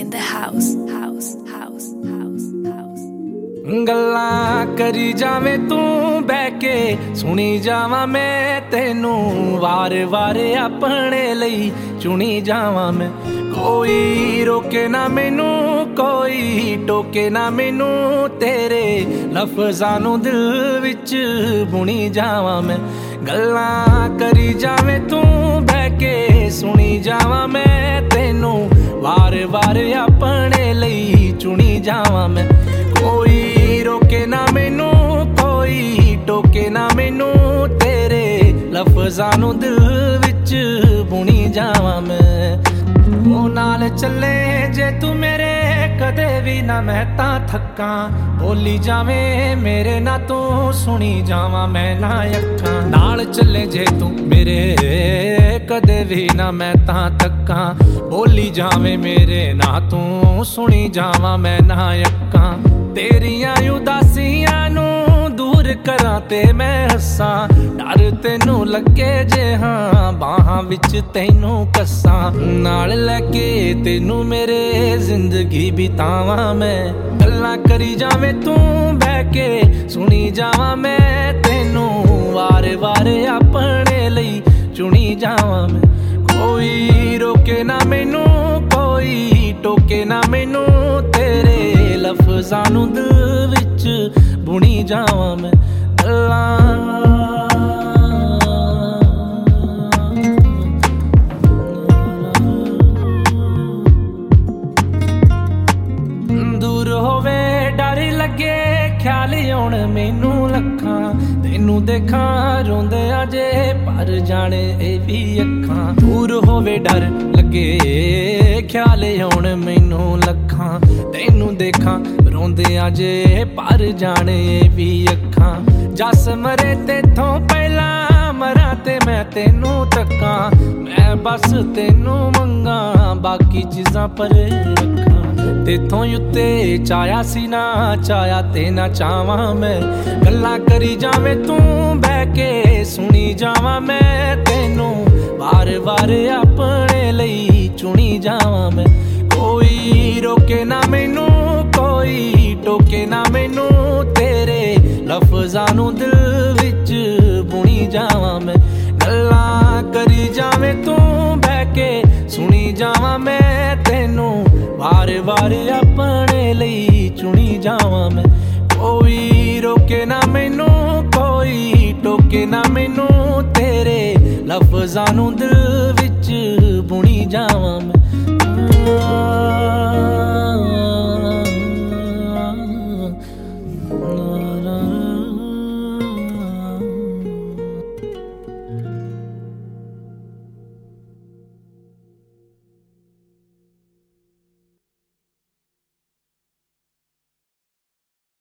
in the house, house, house, house, house. ਗੱਲਾਂ ਕਰੀ ਜਾਵੇਂ ਤੂੰ ਬਹਿ ਕੇ ਸੁਣੀ ਜਾਵਾਂ ਮੈਂ ਤੈਨੂੰ ਵਾਰ-ਵਾਰ ਆਪਣੇ ਲਈ ਚੁਣੀ ਜਾਵਾਂ ਮੈਂ ਕੋਈ ਰੋਕੇ ਨਾ ਮੈਨੂੰ ਕੋਈ ਟੋਕੇ ਨਾ ਮੈਨੂੰ ਤੇਰੇ ਲਫ਼ਜ਼ਾਂ ਨੂੰ ਦਿਲ ਵਿੱਚ ਬੁਣੀ ਜਾਵਾਂ ਮੈਂ ਗੱਲਾਂ ਕਰੀ ਜਾਵੇਂ ਤੂੰ ਬਹਿ ਕੇ ਸੁਣੀ ਜਾਵਾਂ ਮੈਂ ਤੈਨੂੰ ਵਾਰ-ਵਾਰ ਆਪਣੇ ਲਈ ਚੁਣੀ ਜਾਵਾਂ ਮੈਂ ਕੋਈ ਰੋਕੇ ਨਾ ਮੈਨੂੰ ਕੋਈ ਟੋਕੇ ਨਾ ਮੈਨੂੰ ਤੇਰੇ ਲਫ਼ਜ਼ਾਂ ਨੂੰ ਦਿਲ ਵਿੱਚ ਬੁਣੀ ਜਾਵਾਂ ਮੈਂ ਉਹ ਨਾਲ ਚੱਲੇ ਜੇ ਤੂੰ ਮੇਰੇ ਕਦੇ ਵੀ ਨਾ ਮੈਂ ਤਾਂ ਥੱਕਾਂ ਬੋਲੀ ਜਾਵੇਂ ਮੇਰੇ ਨਾ ਤੂੰ ਸੁਣੀ ਜਾਵਾਂ ਮੈਂ ਨਾ ਅੱਖਾਂ ਨਾਲ ਚੱਲੇ ਜੇ ਤੂੰ ਮੇਰੇ ਕਦੇ ਵੀ ਨਾ ਮੈਂ ਤਾਂ ਥੱਕਾਂ ਬੋਲੀ ਜਾਵੇਂ ਮੇਰੇ ਨਾ ਤੂੰ ਸੁਣੀ ਜਾਵਾਂ ਮੈਂ ਨਾ ਅੱਖਾਂ ਤੇਰੀਆਂ ਉਦਾਸੀਆਂ ਨੂੰ ਦੂਰ ਕਰਾਂ ਤੇ ਮੈਂ ਹੱਸਾਂ ਡਰ ਤੈਨੂੰ ਲੱਗੇ ਜੇ ਹਾਂ ਬਾਹਾਂ ਵਿੱਚ ਤੈਨੂੰ ਕੱਸਾਂ ਨਾਲ ਲੈ ਕੇ ਤੈਨੂੰ ਮੇਰੇ ਜ਼ਿੰਦਗੀ ਬਿਤਾਵਾਂ ਮੈਂ ਗੱਲਾਂ ਕਰੀ ਜਾਵੇਂ ਤੂੰ ਬਹਿ ਕੇ ਸੁਣੀ ਜਾਵਾਂ ਮੈਂ ਤੈਨੂੰ ਵਾਰ-ਵਾਰ ਆਪਣੇ ਲਈ ਚੁਣੀ ਜਾਵਾਂ ਮੈਂ ਕੋਈ ਰੋਕੇ ਨਾ ਮੈਨੂੰ ਕੋਈ ਟੋਕੇ ਨਾ ਮੈਨੂੰ ਤੇਰੇ ਲਫ਼ਜ਼ਾਂ ਨੂੰ ਦਿਲ ਵਿੱਚ ਬੁਣੀ ਜਾਵਾਂ ਮੈਂ ਦੂਰ ਹੋਵੇ ਡਰ ਲੱਗੇ ਖਿਆਲ ਆਉਣ ਮੈਨੂੰ ਲੱਖਾਂ ਤੈਨੂੰ ਦੇਖਾਂ ਰੋਂਦੇ ਅਜੇ ਭਰ ਜਾਣੇ ਇਹ ਵੀ ਅੱਖਾਂ ਦੂਰ ਹੋਵੇ ਡਰ ਲੱਗੇ ਖਿਆਲ ਆਉਣ ਮੈਨੂੰ ਲੱਖਾਂ ਤੈਨੂੰ ਦੇਖਾਂ ਰੋਂਦੇ ਅਜੇ ਭਰ ਜਾਣੇ ਇਹ ਵੀ ਅੱਖਾਂ ਜੱਸ ਮਰੇ ਤੇਥੋਂ ਪਹਿਲਾਂ ਮਰਾਂ ਤੇ ਮੈਂ ਤੈਨੂੰ ਤੱਕਾਂ ਮੈਂ ਬਸ ਤੈਨੂੰ ਮੰਗਾਂ ਬਾਕੀ ਚੀਜ਼ਾਂ ਪਰੇ ਰੱਖਾਂ ਤੇਥੋਂ ਉੱਤੇ ਚਾਇਆ ਸੀ ਨਾ ਚਾਇਆ ਤੇ ਨਾ ਚਾਵਾਂ ਮੈਂ ਗੱਲਾਂ ਕਰੀ ਜਾਵੇਂ ਤੂੰ ਬਹਿ ਕੇ ਸੁਣੀ ਜਾਵਾਂ ਮੈਂ ਤੈਨੂੰ ਵਾਰ-ਵਾਰ ਆਪਣੇ ਲਈ ਚੁਣੀ ਜਾਵਾਂ ਮੈਂ ਕੋਈ ਰੋਕੇ ਨਾ ਮੈਨੂੰ ਕੋਈ ਟੋਕੇ ਨਾ ਮੈਨੂੰ ਤੇਰੇ ਲਫ਼ਜ਼ਾਂ ਨੂੰ ਦਿਲ ਵਿੱਚ ਬੁਣੀ ਜਾਵਾਂ ਮੈਂ ਗੱਲਾਂ ਕਰੀ ਜਾਵੇਂ ਤੂੰ ਬਹਿ ਕੇ ਸੁਣੀ ਜਾਵਾਂ ਮੈਂ ਤੈਨੂੰ ਵਾਰ-ਵਾਰ ਆਪਣੇ ਲਈ ਚੁਣੀ ਜਾਵਾਂ ਮੈਂ ਕੋਈ ਰੋਕੇ ਨਾ ਮੈਨੂੰ ਕੋਈ ਟੋਕੇ ਨਾ ਮੈਨੂੰ ਤੇਰੇ ਲਫ਼ਜ਼ਾਂ ਨੂੰ ਦਿਲ ਵਿੱਚ ਬੁਣੀ ਜਾਵਾਂ ਮੈਂ